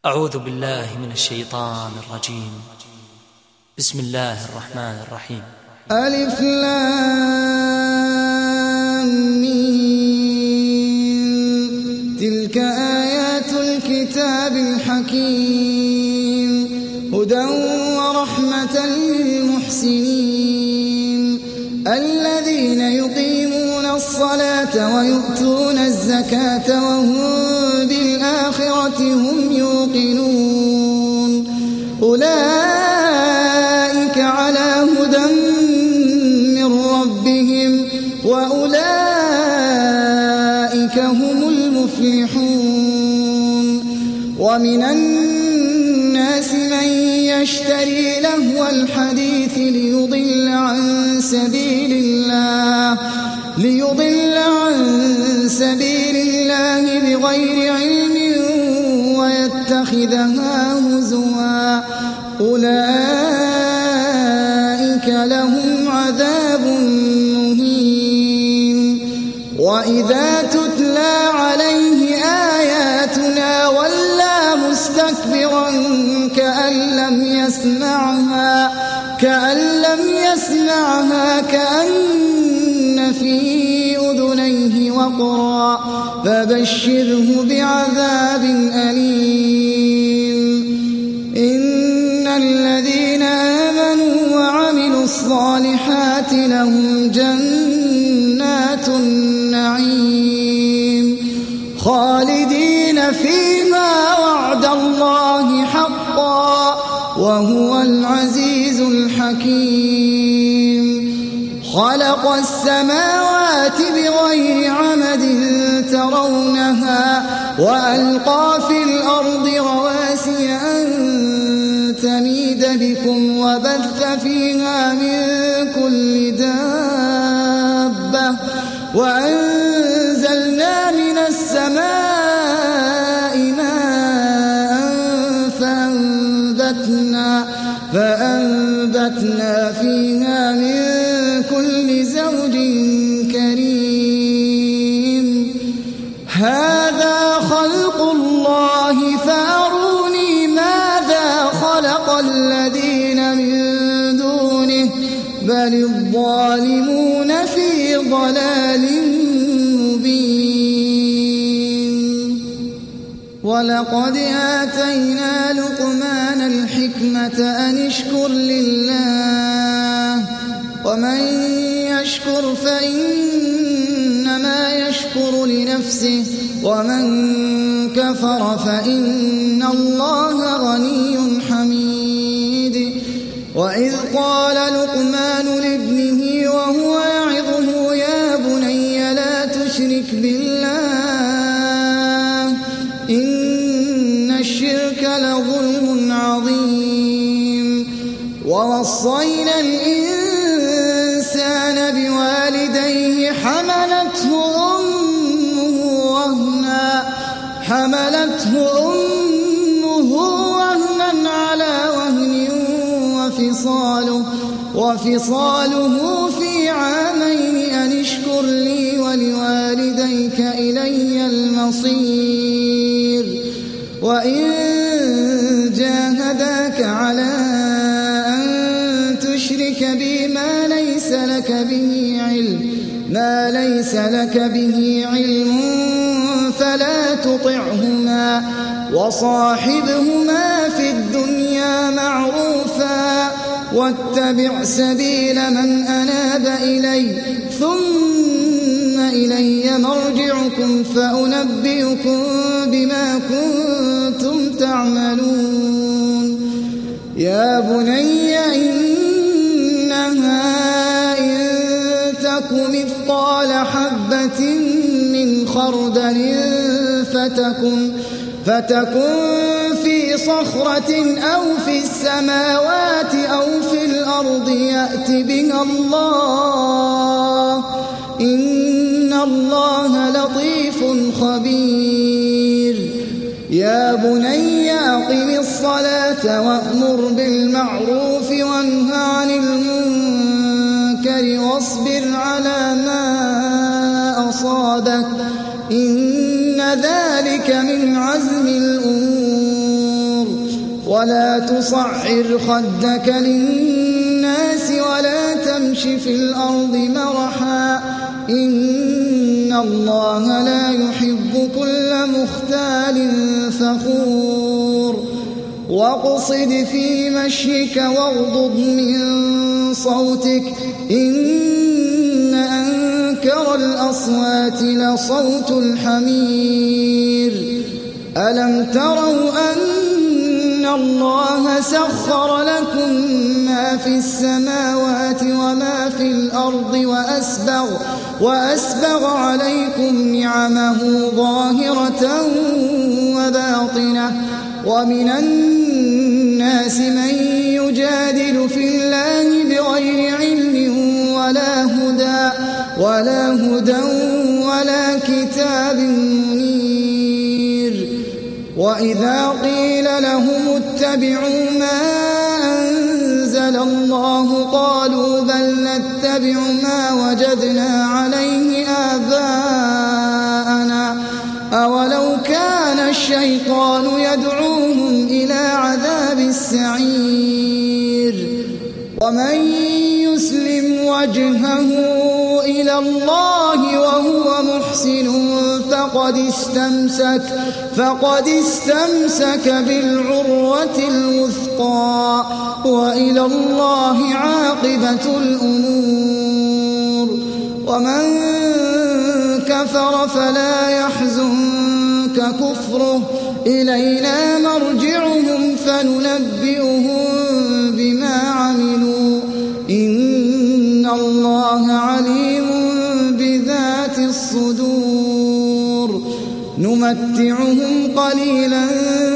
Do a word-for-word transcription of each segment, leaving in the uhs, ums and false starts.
أعوذ بالله من الشيطان الرجيم. بسم الله الرحمن الرحيم. ألف لام ميم. تلك آيات الكتاب الحكيم هدى ورحمة للمحسنين الذين يقيمون الصلاة ويؤتون الزكاة وهم بالآخرة هم يوقنون أولئك على هدى من ربهم وأولئك هم المفلحون. ومن الناس من يشتري لهو الحديث ليضل عن سبيل الله ليضل عن سبيل الله بغير علم ويتخذها هزوا أولئك لهم عذاب مهين. وإذا تتلى عليه آياتنا ولى مستكبرا كأن لم يسمعها كأن لم يسمعها كأن في أذنيه وقرا فبشره بعذاب أليم. إن الذين آمنوا وعملوا الصالحات لهم جنات النعيم خالدين فيها وعد الله حقا وهو العزيز الحكيم. خلق السماوات بغير عمد ترونها وألقى في الأرض رواسي أن تميد بكم وبث فيها من كل دابة وأنزلنا من السماء ماء فأنبتنا, فأنبتنا فيها من كل زوج كريم. هذا خلق الله فأروني ماذا خلق الذين من دونه بل الظالمون في ضلال مبين. ولقد آتينا لقمان الحكمة أن اشكر لله ومن يشكر فإنما يشكر لنفسه ومن كفر فإن الله غني حميد. وإذ قال لقمان لابنه وهو يعظه يا بني لا تشرك بالله إن الشرك لظلم عظيم. ووصينا الإنسان بوالديه حملته أمه وهنا حملته أمه وهنا على وهن وفصاله وفصاله في عامين أن اشكر لي ولوالديك إلي المصير. وإن جاهداك على أن تشرك بي ما ليس لك به علم ما ليس لك به علم فلا تطعهما وصاحبهما في الدنيا معروفا واتبع سبيل من أناب إلي ثم إلي مرجعكم فأنبئكم بما كنتم تعملون. يا بني إنها إن تك مثقال حبة من خردل فتكن, فتكن في صخرة أو في السماوات أو في الأرض يأت بها الله إن الله لطيف خبير. يا بني أقم الصلاة وأمر بالمعروف وانه عن المنكر واصبر على ما أصابك إن ذلك من عزم الأمور. ولا تصعر خدك للناس ولا تمش في الأرض مرحا إن الله لا يحب كل مختال فخور واقصد في مشيك واغضض من صوتك إن أنكر الأصوات لصوت الحمير ألم تروا أن الله سخر لكم ما في السماوات وما في الأرض وأسبغ, وأسبغ عليكم نعمه ظاهرة وباطنة ومن الناس من يجادل في الله بغير علم ولا هدى ولا هدى ولا كتاب منير وإذا قيل لهم اتبعوا ما أنزل الله قالوا بل نتبع ما وجدنا عليه آباءنا أولو كان الشيطان يدعوهم إلى عذاب السعير ومن يسلم وجهه إلى الله وهو محسن فقد استمسك فقد استمسك بالعروة الوثقى وإلى الله عاقبة الأمور ومن كفر فلا يحزنك كفره إلينا مرجعهم فننبئهم بما عملوا إن الله عليم بذات الصدور نمتعهم قليلا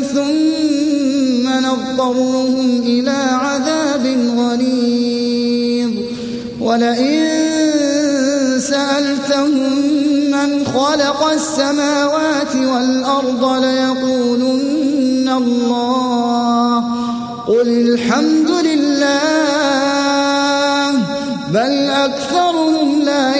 ثم نضطرهم إلى عذاب غليظ ولئن سألتهم من خلق السماوات والأرض ليقولن الله قل الحمد لله بل أكثرهم لا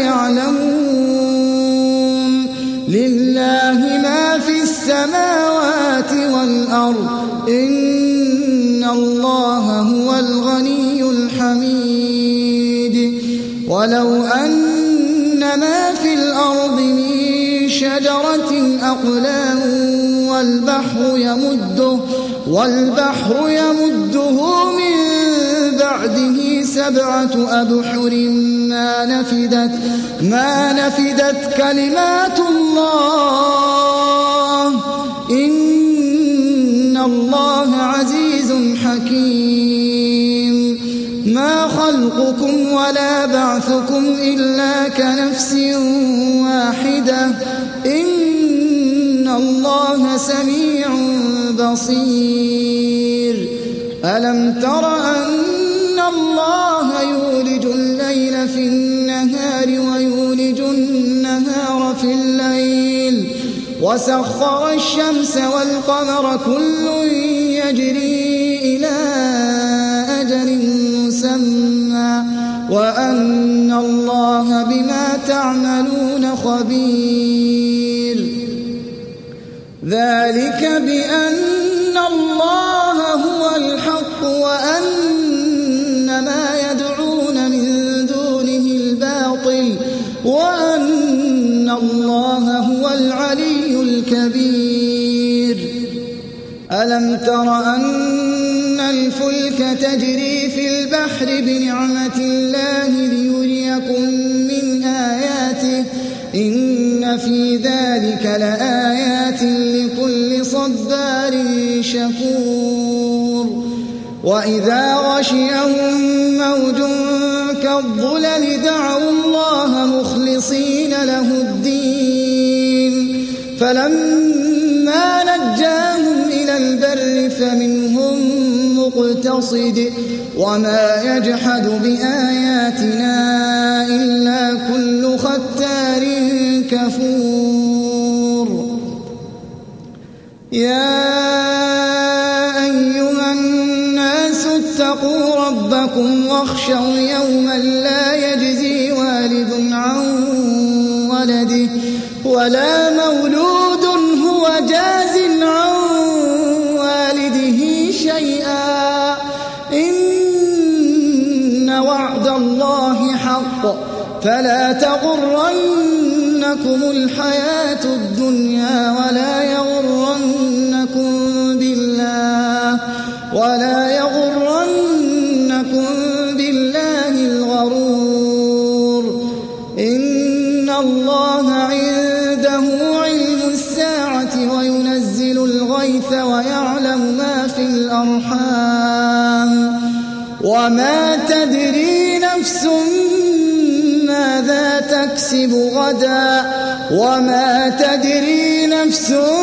يعلمون لله ما في السماوات والأرض إن الله هو الغني الحميد ولو أن ما في الأرض من شجرة أقلام والبحر يمده والبحر يمده من بعده سبعة أبحر ما نفدت ما نفدت كلمات الله إن الله عزيز حكيم ما خلقكم ولا بعثكم إلا كنفس واحدة إن الله سميع بصير ألم تر أن الله يولج الليل في النهار ويولج النهار في الليل وسخر الشمس والقمر كل يجري إلى أجل مسمى وأن الله بما تعملون خبير ذلك بأن الله هو الحق وأن ما يدعون من دونه الباطل وأن الله هو العلي الكبير ألم تر أن الفلك تجري في البحر بنعمة الله ليريكم من آياته إن في ذلك لآيات لكل صبار شكور وإذا غشيهم موج كالظلل دعوا الله مخلصين له الدين فلما نجاهم إلى البر فمنهم مقتصد وما يجحد بآياتنا إلا كل ختار كفور يا أيها الناس اتقوا ربكم واخشوا يوما لا يجزي والد عن ولده ولا مولود هو جاز عن والده شيئا فلا تغرنكم الحياة الدنيا ولا يغرنكم بالله ولا يغرنكم بالله الغرور إن الله عنده علم الساعة وينزل الغيث ويعلم ما في الأرحام وما تدري نفس ماذا تكسب غدا وما تدري نفس